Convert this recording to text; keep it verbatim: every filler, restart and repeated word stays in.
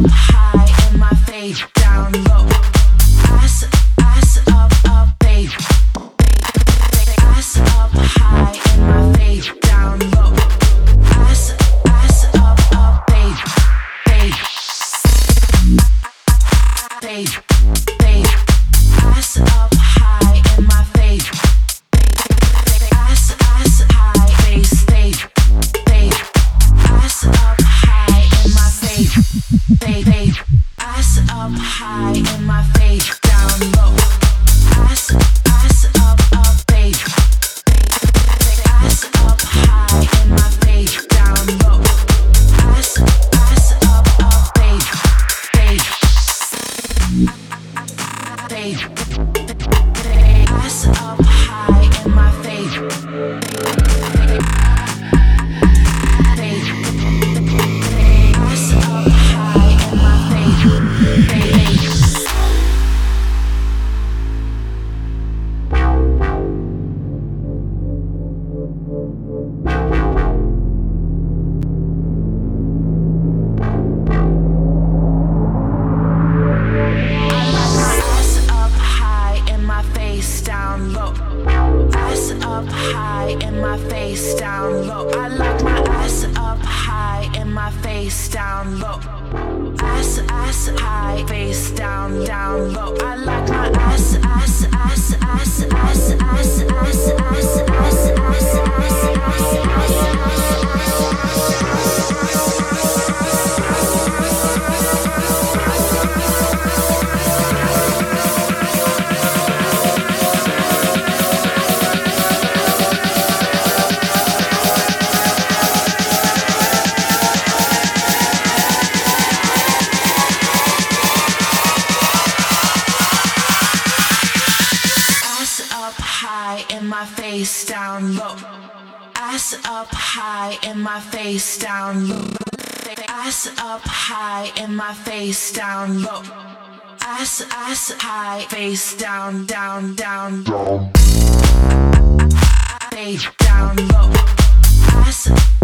up high and my face down low. Ass, ass up, up, babe. Ass up high and my face down low. Ass, ass up, up, babe, babe, babe, babe. Ass up high and my face. Ass, ass high, face, babe, babe. Ass up high in my face, babe, babe. Ass up high in my face, down low. Ass, ass up, up, babe. Ass up high in my face, down low. Ass, ass up, up, babe, babe, babe. Ass up high in my face, babe. Ass up high in my face, babe. Ass up high in my face, down low. Ass up high in my face, down low. I like my ass up high in my face, down low. Ass, ass high, face down, down low. I like my ass, ass, ass, ass, ass, ass, ass, ass, ass, ass, ass, ass, in my face down low. Ass up high in my face down low. Ass up high in my face down low. Ass, ass high, face down, down, down, down. Face down low. Ass